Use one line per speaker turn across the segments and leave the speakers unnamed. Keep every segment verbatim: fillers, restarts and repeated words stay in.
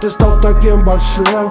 ты стал таким большим?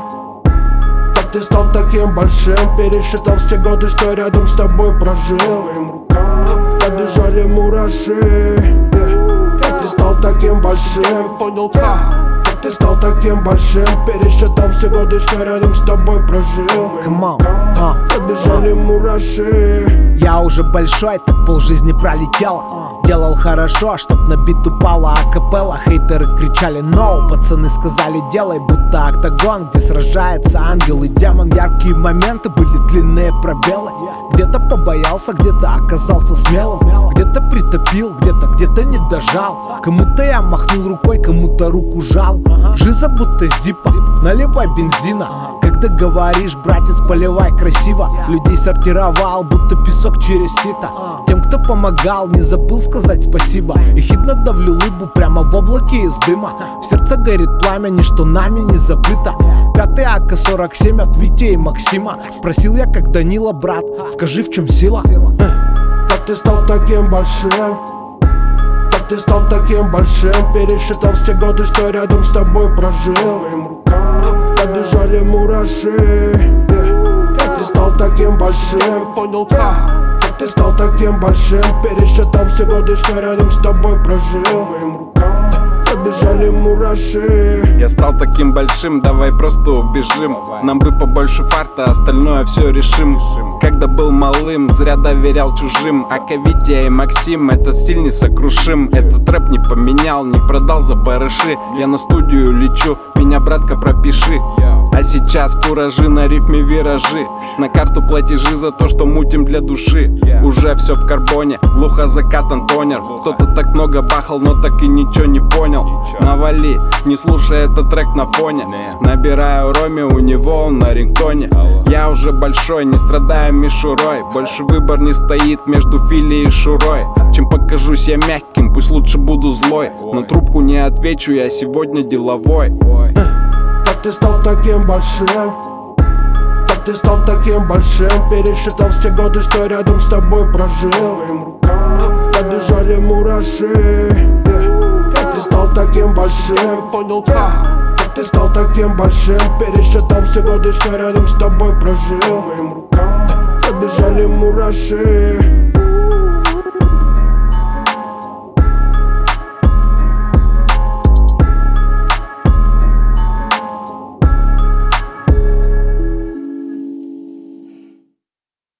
Как ты стал таким большим? Пересчитал все годы, что рядом с тобой прожил. Моим рукам побежали мураши. Как ты стал таким большим?
Понял как?
Как ты стал таким большим? Пересчитал все годы, что рядом с тобой прожил.
Come on, uh,
побежали мураши.
Я уже большой, так полжизни пролетела. Делал хорошо, чтоб на бит упала акапелла. Хейтеры кричали no, пацаны сказали делай. Будто октагон, где сражается ангел и демон. Яркие моменты были длинные пробелы. Где-то побоялся, где-то оказался смелым. Где-то притопил, где-то, где-то не дожал. Кому-то я махнул рукой, кому-то руку жал. Жиза будто зипа, наливай бензина. Когда говоришь, братец, поливай красиво. Людей сортировал, будто песок через сито. Тем, кто помогал, не забыл сказать спасибо. И хитно давлю лыбу прямо в облаке из дыма. В сердце горит пламя, ничто нами не забыто. Пятый А К сорок семь от Вити и Максима. Спросил я, как Данила, брат, скажи, в чем сила?
Как ты стал таким большим? Как ты стал таким большим? Пересчитал все годы, что рядом с тобой прожил. Моим рукам побежали мураши. Как ты стал таким большим?
Понял как?
Как ты стал таким большим? Пересчитал все годы, что рядом с тобой прожил. Моим рукам побежали мураши.
Я стал таким большим, давай просто убежим. Нам бы побольше фарта, остальное все решим. Когда был малым, зря доверял чужим. А Витя и Максим, этот стиль несокрушим. Этот рэп не поменял, не продал за барыши. Я на студию лечу, меня, братка, пропиши. А сейчас куражи на рифме виражи. На карту платежи за то, что мутим для души. Уже все в карбоне, глухо закатан тонер. Кто-то так много бахал, но так и ничего не понял. Навали, не слушай этот трек на фоне. Набираю Роме, у него он на рингтоне. Я уже большой, не страдаю мишурой. Больше выбор не стоит между Фили и Шурой. Чем покажусь я мягким, пусть лучше буду злой. На трубку не отвечу, я сегодня деловой.
Как ты стал таким большим? Как ты стал таким большим? Пересчитал все годы, что рядом с тобой прожил. Моим рукам побежали мураши. Как ты стал таким большим?
Понял как?
Как ты стал таким большим? Пересчитал все годы, что рядом с тобой прожил. Моим рукам побежали мураши.